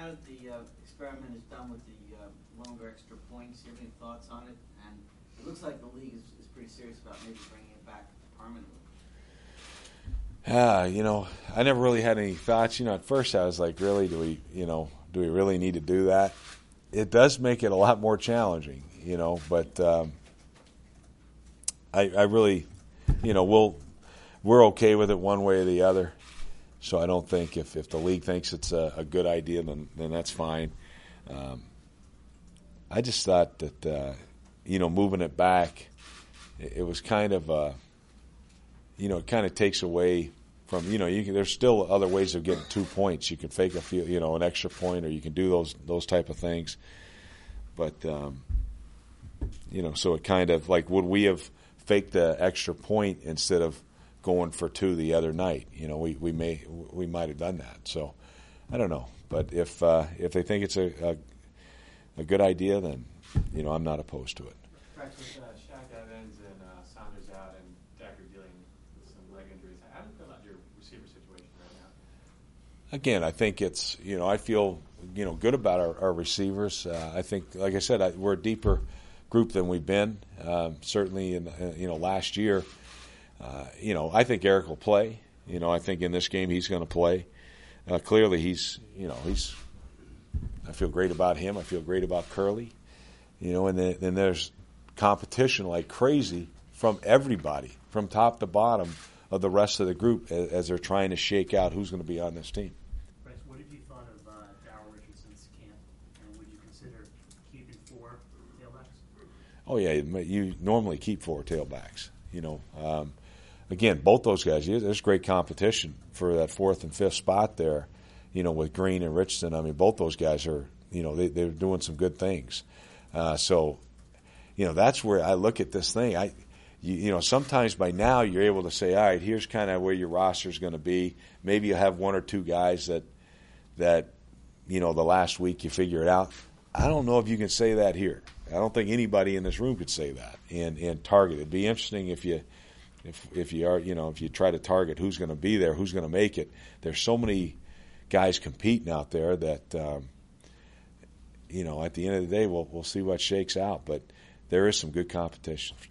now that the experiment is done with the longer extra points, do you have any thoughts on it? And it looks like the league is pretty serious about maybe bringing it back permanently. I never really had any thoughts. At first I was like, really, do we really need to do that? It does make it a lot more challenging, but I really, we're okay with it one way or the other. So I don't think if the league thinks it's a good idea, then that's fine. I just thought that, moving it back, it was kind of, it kind of takes away from, there's still other ways of getting 2 points. You can fake an extra point, or you can do those type of things. But, so it kind of, like, would we have faked the extra point instead of going for 2 the other night? We might have done that. So I don't know. But if they think it's a good idea, then, I'm not opposed to it. Right, with Shaq Evans and Saunders out and Decker dealing with some leg injuries, how do you feel about your receiver situation right now? Again, I think it's, I feel, good about our receivers. I think, like I said, we're a deeper group than we've been. Certainly in, last year, I think Eric will play. I think in this game he's going to play. Clearly I feel great about him. I feel great about Curley. And then there's competition like crazy from everybody, from top to bottom of the rest of the group as they're trying to shake out who's going to be on this team. Bryce, what have you thought of Darryl Richardson's camp, and would you consider keeping 4 tailbacks? Oh, yeah, you normally keep 4 tailbacks. Again, both those guys, there's great competition for that 4th and 5th spot there, with Green and Richardson. I mean, both those guys are, they're doing some good things. So, that's where I look at this thing. Sometimes by now you're able to say, all right, here's kind of where your roster's going to be. Maybe you have 1 or 2 guys that the last week you figure it out. I don't know if you can say that here. I don't think anybody in this room could say that and target it. It'd be interesting if you try to target who's going to be there, who's going to make it. There's so many guys competing out there that at the end of the day we'll see what shakes out. But there is some good competition.